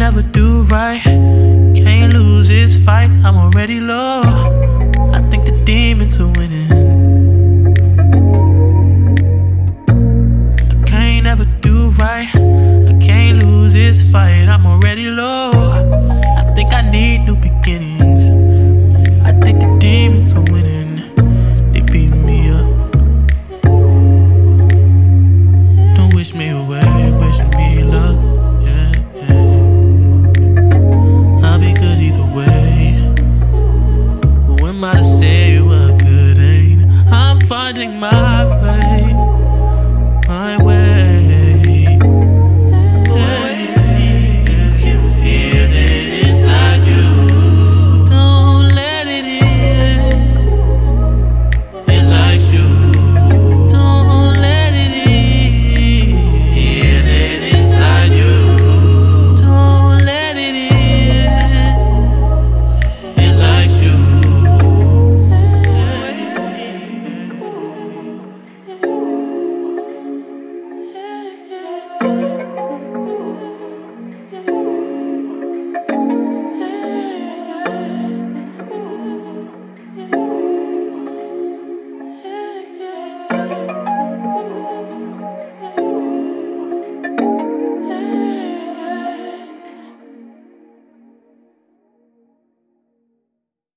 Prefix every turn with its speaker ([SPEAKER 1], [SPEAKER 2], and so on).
[SPEAKER 1] never do right. Can't lose this fight, I'm already low. I think the demons are winning. I can't never do right.